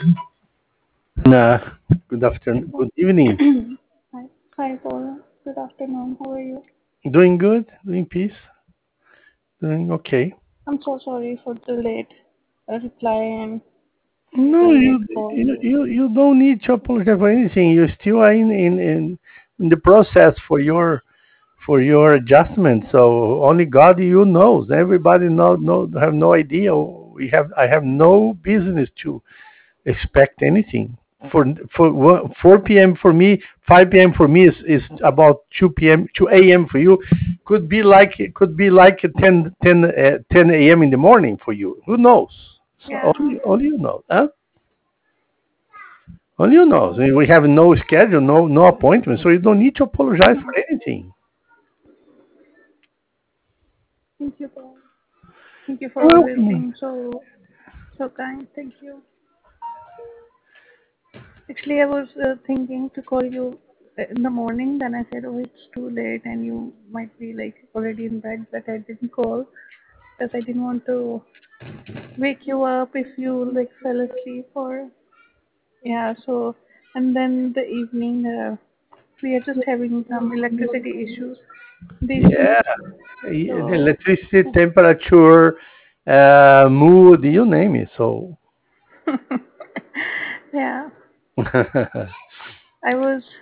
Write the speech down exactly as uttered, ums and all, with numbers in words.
Nah, good afternoon, good evening. Hi, hi, Paula. Good afternoon. How are you? Doing good, doing peace, doing okay. I'm so sorry for the late uh, reply and No, the late you call. you you, you don't need to apologize for anything. You still are in, in, in, in the process for your for your adjustment. So only God you knows. Everybody know no have no idea. We have I have no business to expect anything. For for wo- four p m for me, five p m for me is, is about two p m two a m for you. Could be like it could be like ten ten uh, ten a m in the morning for you. Who knows? So Yeah. only only you know, huh? Only you know. So, We have no schedule, no no appointment, so you don't need to apologize for anything. thank you, Paul. Thank you for You're always welcome. being so so kind. Thank you. Actually, I was uh, thinking to call you uh, in the morning. Then I said, oh, it's too late, and you might be like already in bed. But I didn't call because I didn't want to wake you up if you like fell asleep or yeah. So and then the evening. Uh, we are just having some electricity issues these days. Yeah, the So electricity, temperature, uh, mood, you name it. So yeah, I was.